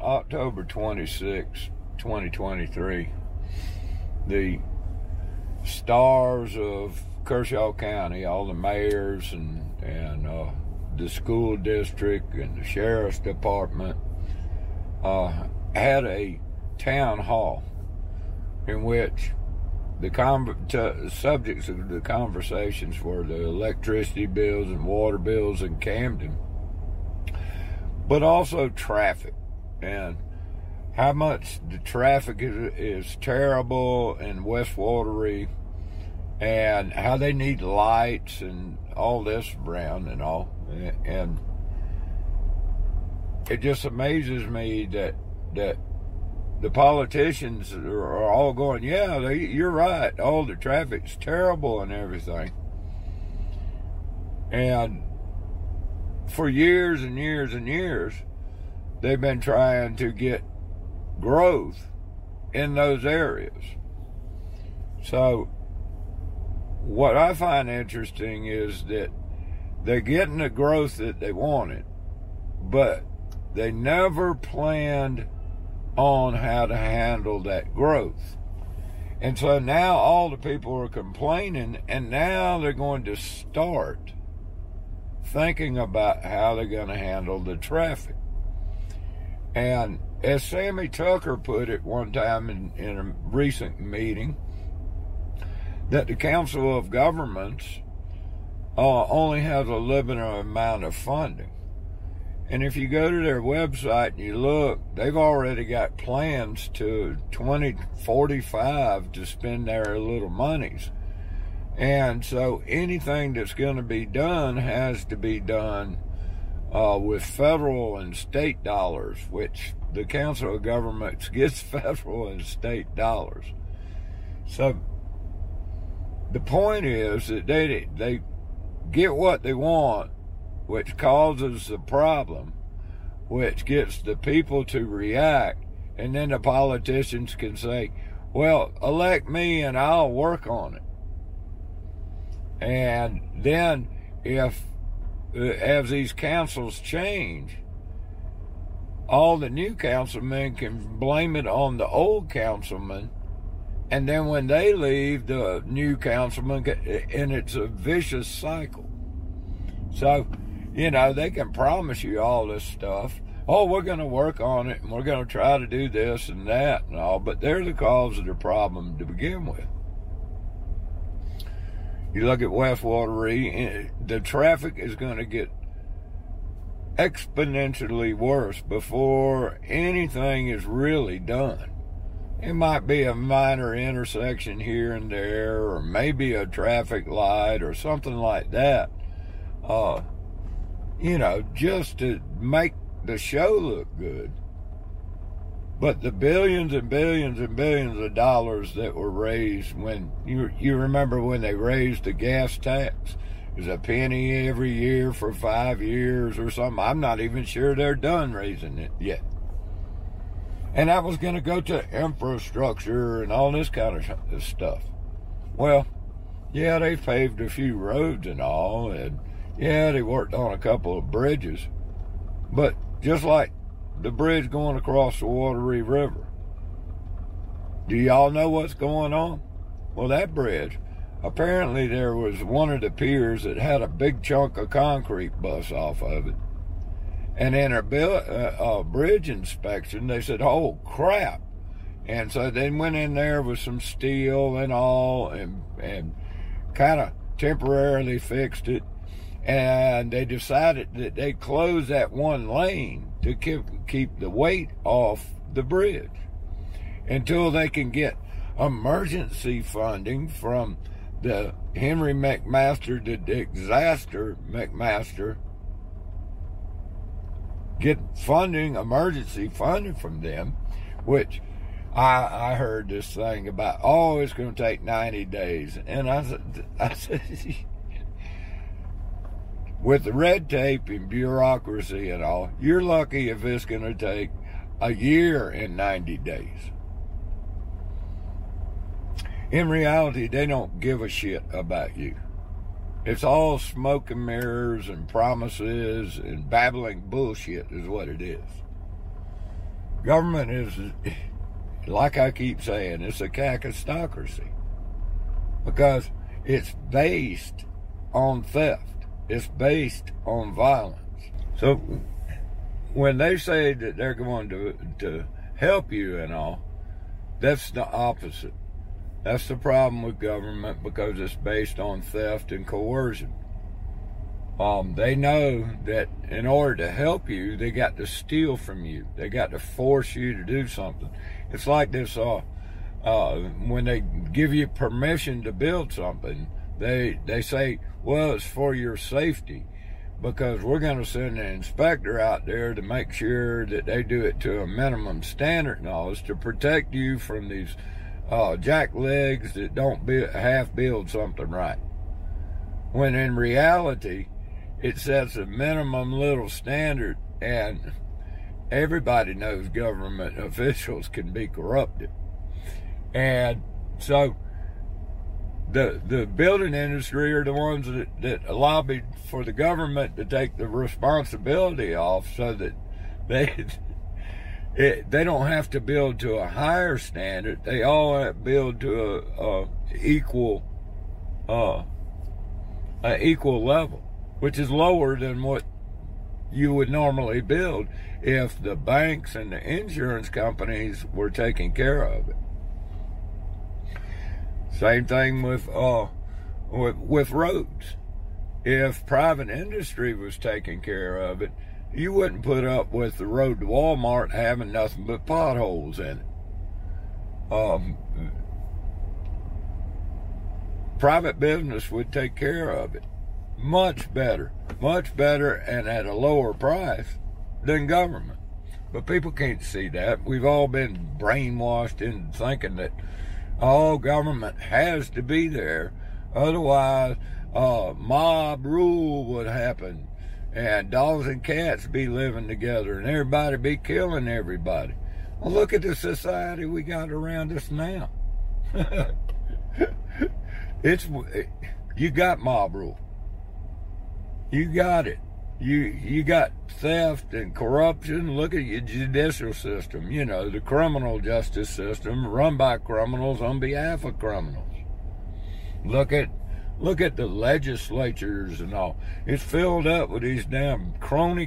October 26, 2023, the stars of Kershaw County, all the mayors and the school district and the sheriff's department had a town hall in which the subjects of the conversations were the electricity bills and water bills in Camden, but also traffic and how much the traffic is terrible in West Wateree and how they need lights and all this around and all. And it just amazes me that the politicians are all going, yeah, you're right, all the traffic's terrible and everything. And for years and years and years, they've been trying to get growth in those areas. So what I find interesting is that they're getting the growth that they wanted, but they never planned on how to handle that growth. And so now all the people are complaining, and now they're going to start thinking about how they're going to handle the traffic. And as Sammy Tucker put it one time in a recent meeting, that the Council of Governments only has a limited amount of funding. And if you go to their website and you look, they've already got plans to 2045 to spend their little monies. And so anything that's going to be done has to be done with federal and state dollars, which the Council of Governments gets federal and state dollars. So the point is that they get what they want, which causes the problem, which gets the people to react, and then the politicians can say, well, elect me and I'll work on it. And then as these councils change, all the new councilmen can blame it on the old councilman, and then when they leave, the new councilman, and it's a vicious cycle. So, they can promise you all this stuff. Oh, we're going to work on it, and we're going to try to do this and that and all, but they're the cause of the problem to begin with. You look at West Wateree, the traffic is going to get exponentially worse before anything is really done. It might be a minor intersection here and there, or maybe a traffic light or something like that, just to make the show look good. But the billions and billions and billions of dollars that were raised when, you remember when they raised the gas tax, it was a penny every year for 5 years or something. I'm not even sure they're done raising it yet. And that was going to go to infrastructure and all this kind of stuff. Well, yeah, they paved a few roads and all, and yeah, they worked on a couple of bridges. But just like the bridge going across the Wateree River, do y'all know what's going on? Well, that bridge, apparently there was one of the piers that had a big chunk of concrete bust off of it. And in a bridge inspection, they said, oh, crap. And so they went in there with some steel and all and kind of temporarily fixed it. And they decided that they'd close that one lane to keep the weight off the bridge until they can get emergency funding from the Henry McMaster, the disaster McMaster, get funding, emergency funding from them, which I heard this thing about, oh, it's going to take 90 days. And I said, with the red tape and bureaucracy and all, you're lucky if it's going to take a year and 90 days. In reality, they don't give a shit about you. It's all smoke and mirrors and promises and babbling bullshit is what it is. Government is, like I keep saying, it's a kakistocracy because it's based on theft. It's based on violence. So when they say that they're going to help you and all, that's the opposite. That's the problem with government, because it's based on theft and coercion. They know that in order to help you, they got to steal from you. They got to force you to do something. It's like this, when they give you permission to build something, they say, well, it's for your safety, because we're going to send an inspector out there to make sure that they do it to a minimum standard and all this, to protect you from these jacklegs that don't half build something right. When in reality, it sets a minimum little standard, and everybody knows government officials can be corrupted. And so the building industry are the ones that lobbied for the government to take the responsibility off, so that they don't have to build to a higher standard. They all build to a equal level, which is lower than what you would normally build if the banks and the insurance companies were taking care of it. Same thing with roads. If private industry was taking care of it, you wouldn't put up with the road to Walmart having nothing but potholes in it. Private business would take care of it much better, and at a lower price than government. But people can't see that. We've all been brainwashed into thinking that government has to be there, otherwise mob rule would happen, and dogs and cats be living together, and everybody be killing everybody. Well, look at the society we got around us now. You got mob rule. You got it. You got theft and corruption. Look at your judicial system. You know, the criminal justice system run by criminals on behalf of criminals. Look at the legislatures and all. It's filled up with these damn crony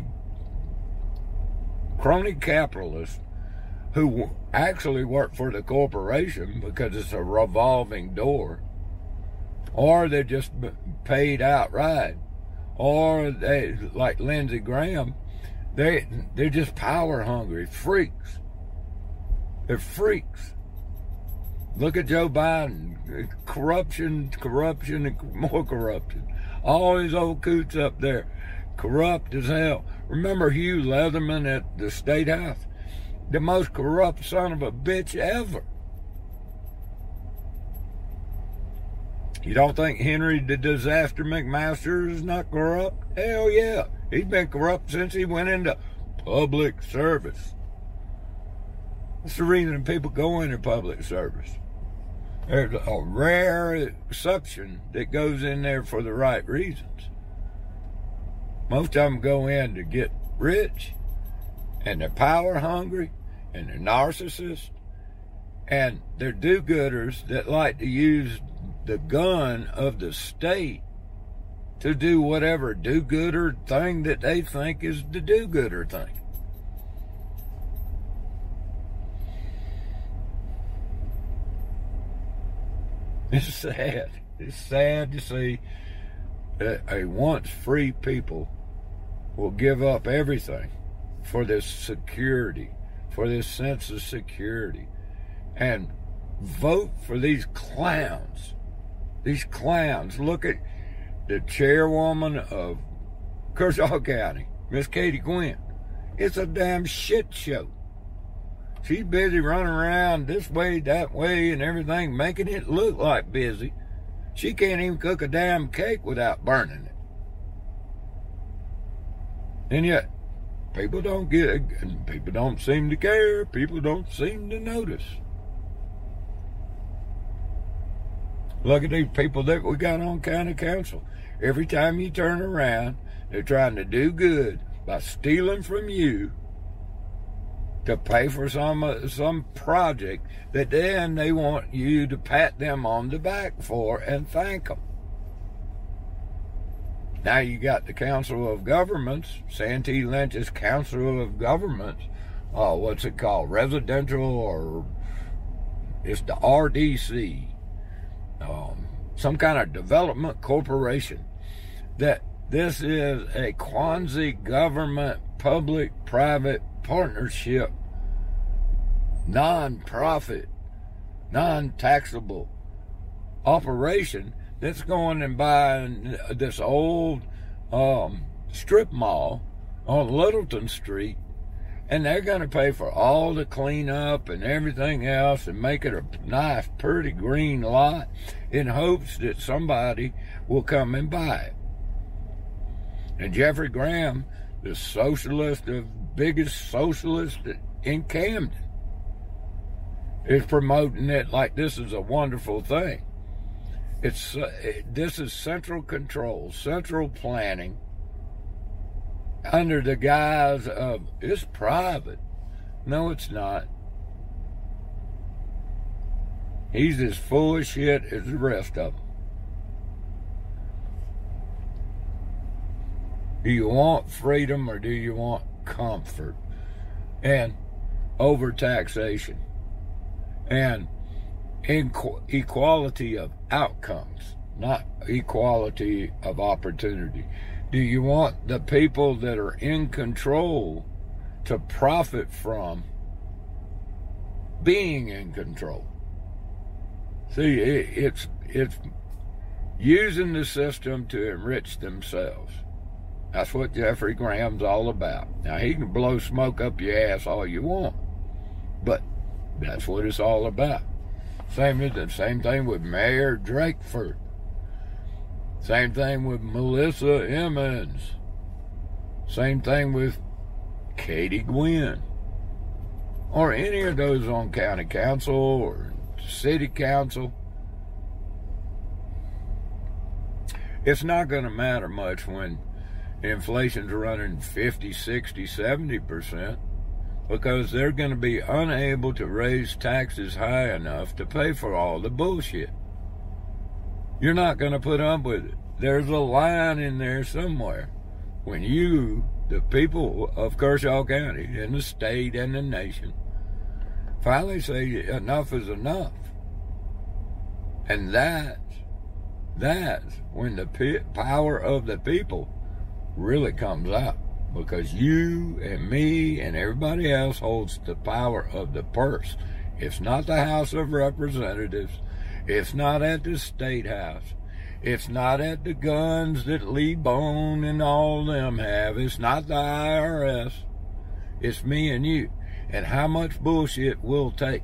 capitalists who actually work for the corporation because it's a revolving door, or they're just paid outright. Or they, like Lindsey Graham, they're just power hungry freaks. They're freaks. Look at Joe Biden. Corruption, and more corruption. All these old coots up there, corrupt as hell. Remember Hugh Leatherman at the State House? The most corrupt son of a bitch ever. You don't think Henry the Disaster McMaster is not corrupt? Hell yeah. He's been corrupt since he went into public service. That's the reason people go into public service. There's a rare exception that goes in there for the right reasons. Most of them go in to get rich, and they're power hungry, and they're narcissists, and they're do-gooders that like to use the gun of the state to do whatever do-gooder thing that they think is the do-gooder thing. It's sad. It's sad to see that a once free people will give up everything for this security, for this sense of security, and vote for these clowns. These clowns. Look at the chairwoman of Kershaw County, Miss Katie Quinn. It's a damn shit show. She's busy running around this way, that way, and everything, making it look like busy. She can't even cook a damn cake without burning it. And yet, people don't get it. People don't seem to care. People don't seem to notice. Look at these people that we got on county council. Every time you turn around, they're trying to do good by stealing from you to pay for some project that then they want you to pat them on the back for and thank them. Now you got the Council of Governments, Santee Lynch's Council of Governments, what's it called, residential, or it's the RDC, some kind of development corporation, that this is a quasi-government public-private partnership, non-profit, non-taxable operation that's going and buying this old strip mall on Littleton Street, and they're going to pay for all the cleanup and everything else and make it a nice, pretty green lot in hopes that somebody will come and buy it. And Jeffrey Graham, the socialist, the biggest socialist in Camden, is promoting it like this is a wonderful thing. This is central control, central planning, under the guise of it's private. No, it's not. He's as full of shit as the rest of them. Do you want freedom or do you want comfort? And overtaxation and equality of outcomes, not equality of opportunity. Do you want the people that are in control to profit from being in control? See, it's using the system to enrich themselves. That's what Jeffrey Graham's all about. Now, he can blow smoke up your ass all you want, but that's what it's all about. Same thing with Mayor Drakeford. Same thing with Melissa Emmons. Same thing with Katie Gwynn. Or any of those on county council or city council. It's not going to matter much when inflation's running 50, 60, 70%, because they're going to be unable to raise taxes high enough to pay for all the bullshit. You're not going to put up with it. There's a line in there somewhere when you, the people of Kershaw County and the state and the nation, finally say enough is enough. And that's when the power of the people really comes out, because you and me and everybody else holds the power of the purse. It's not the House of Representatives. It's not at the State House. It's not at the guns that Lee Bone and all them have. It's not the IRS. It's me and you. And how much bullshit we'll take.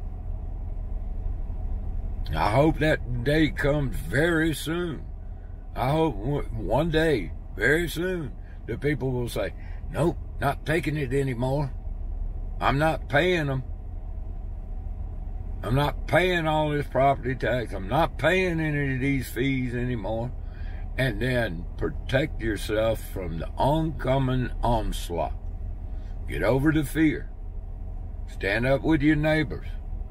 I hope that day comes very soon. I hope one day, very soon, the people will say, nope, not taking it anymore. I'm not paying them. I'm not paying all this property tax. I'm not paying any of these fees anymore. And then protect yourself from the oncoming onslaught. Get over the fear. Stand up with your neighbors.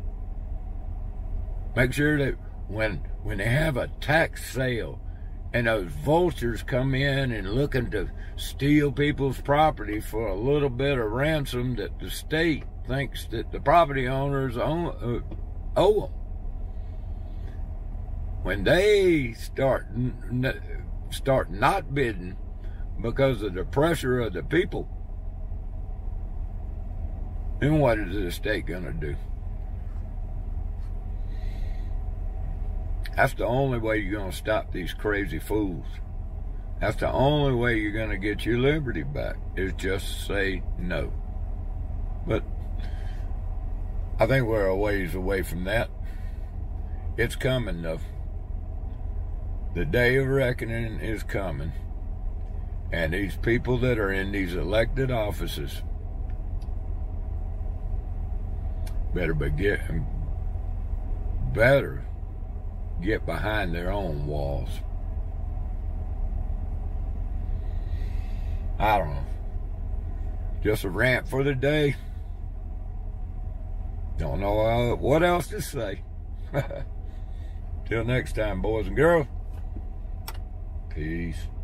Make sure that when they have a tax sale and those vultures come in and looking to steal people's property for a little bit of ransom that the state thinks that the property owners owe them. When they start not bidding because of the pressure of the people, then what is the state going to do? That's the only way you're going to stop these crazy fools. That's the only way you're going to get your liberty back, is just say no. But I think we're a ways away from that. It's coming, though. The day of reckoning is coming. And these people that are in these elected offices better get behind their own walls. I don't know. Just a rant for the day. Don't know what else to say. Till next time, boys and girls. Peace.